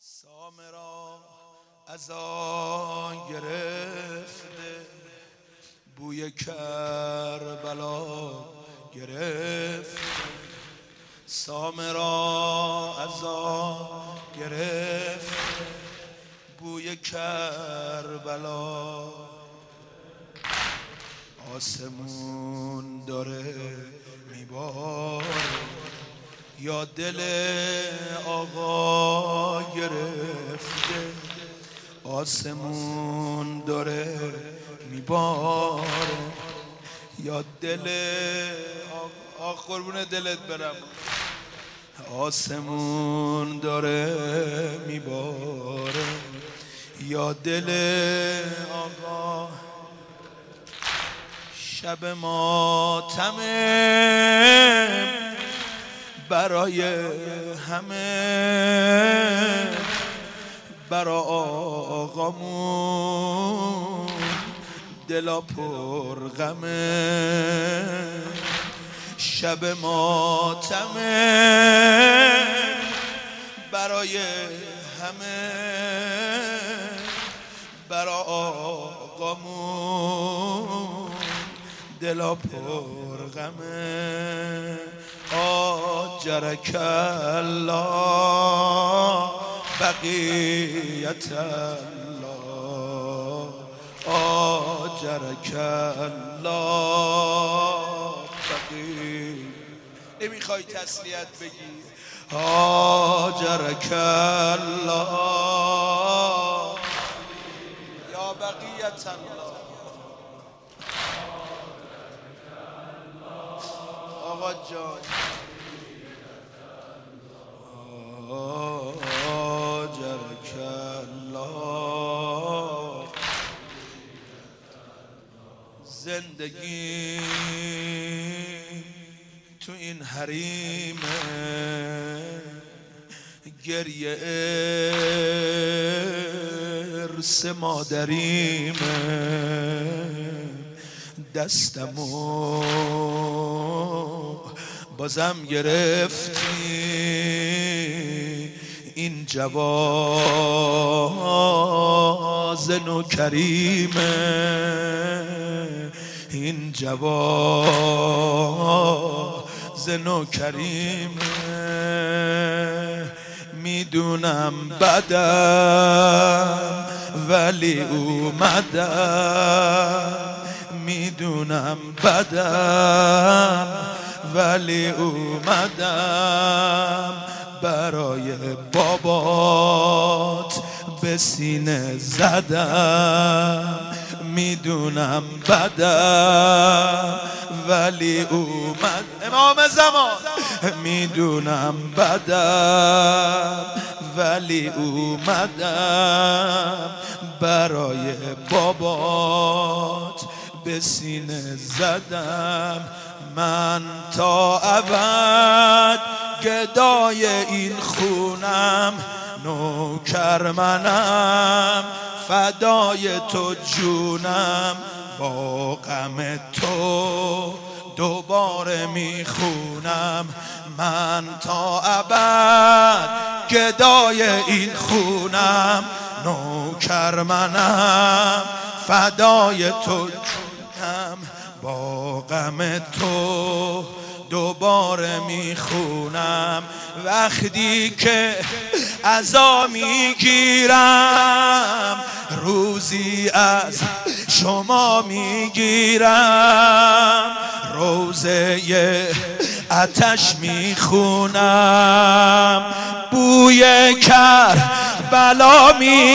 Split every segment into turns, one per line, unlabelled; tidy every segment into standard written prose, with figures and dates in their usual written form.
سامرا عزا گرفته، بوی کربلا گرفته. سامرا عزا گرفته، بوی کربلا. آسمون داره میباره، یا دل آقا گرفته. آسمون داره میباره، یا دل آقا. قربون دلت برم. آسمون داره میباره، یا دل آقا. شب ماتمه برای همه، برا آقامون دلا پر غمه. شب ماتمه برای همه، برا آقامون دلا پر غمه. آجرک الله بقیت الله، آجرک الله بقیت. نمیخوای تسلیت بگی؟ آجرک الله یا بقیت الله. آقا جان آجرک الله. زندگی تو این حریم گریه ارث مادریمه. دستمو بازم گرفتی، این جواز نوکریمه. این جواز نوکریمه. میدونم بدم ولی اومدم، میدونم بدم ولی اومدم. برای بابات به سینه زدم. میدونم بدم ولی اومد امام زمان. میدونم بدم ولی اومدم. برای بابات به سینه زدم. من تا ابد گدای این خونم، نوکر منم فدای تو جونم. با غم تو دوباره میخونم. من تا ابد گدای این خونم، نوکر منم فدای تو جونم. با غم تو دوباره میخونم. وقتی که عزا میگیرم، روزی از شما میگیرم. روزه آتش میخونم، بوی کربلا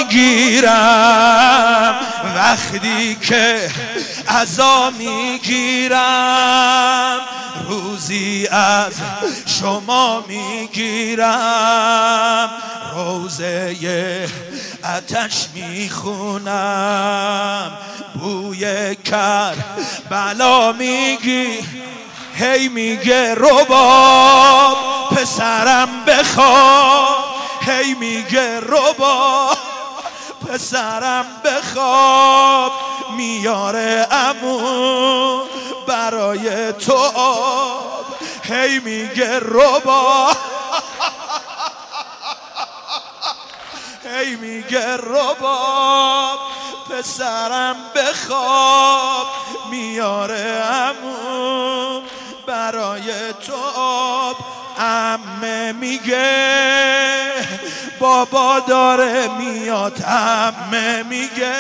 میگیرم. وقتی که عزا میگیرم، روزی از شما میگیرم. روزه آتش میخونم، بوی کربلا میگی. هی میگه رباب پسرم بخواب، هی میگه رباب پسرم بخواب. میاره عمو برای تو آب، هی میگه رباب هی میگه رباب پسرم بخواب میاره عمو برای تو آب. عمه میگه بابا داره میاد، عمه میگه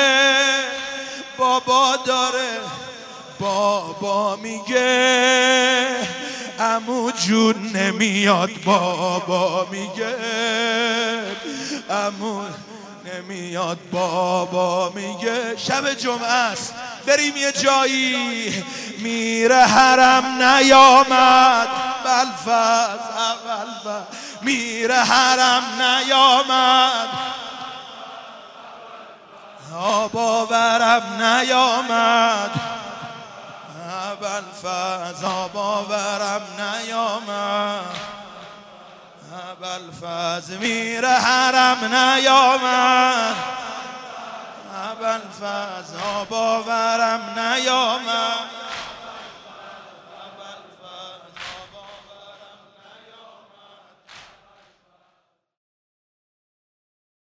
بابا داره، بابا میگه عمو جون نمیاد، بابا میگه عمو نمیاد، بابا میگه. شب جمعه است بریم یه جایی، میره حرم نیامد بلفز اول، میره حرم نیامد آباورم نیامد بلفز، آباورم نیامد بلفز، میره حرم نیامد بلفز، آباورم نیامد.